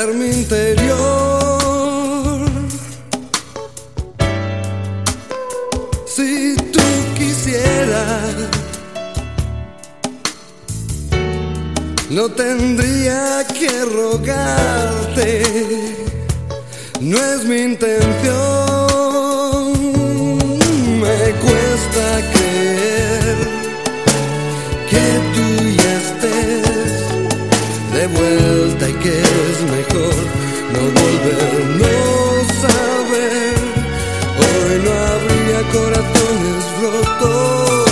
ver mi interior. Si tú quisieras, no tendría que rogarte, no es mi intención. Me cuesta creer que tú ya estés de vuelta y que es mejor no volver, no saber. Hoy no habría corazones rotos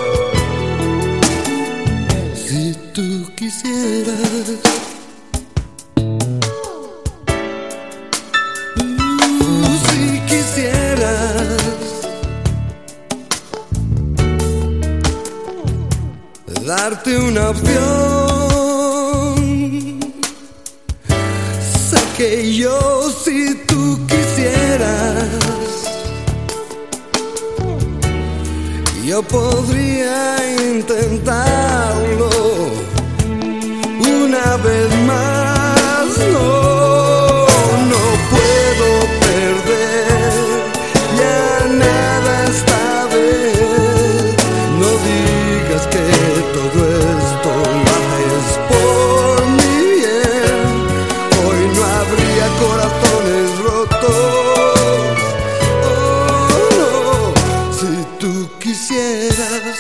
si tú quisieras. Si quisieras darte una opción, sé que yo, si tú quisieras, yo podría intentarlo una vez más. No, no puedo perder ya nada esta vez. No digas que todo esto lo haces por mi bien. Hoy no habría corazones rotos. Oh, si tú quisieras.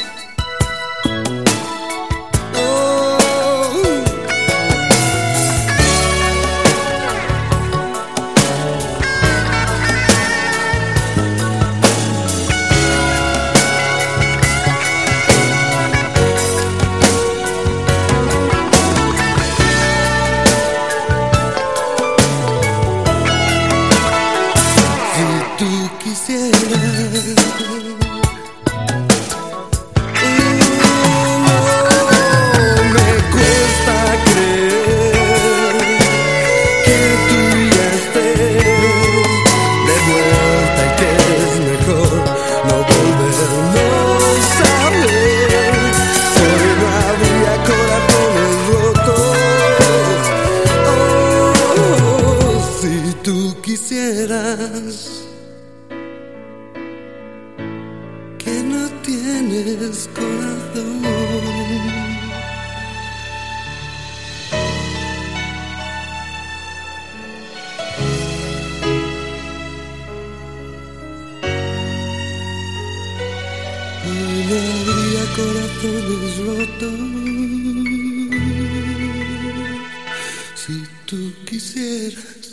Tú quisieras. No, me cuesta creer que tú ya estés de vuelta y que es mejor no volver, no saber. Hoy no habría corazones rotos. Oh, si tú quisieras. Que no tienes corazón. No habría corazones rotos si tú quisieras.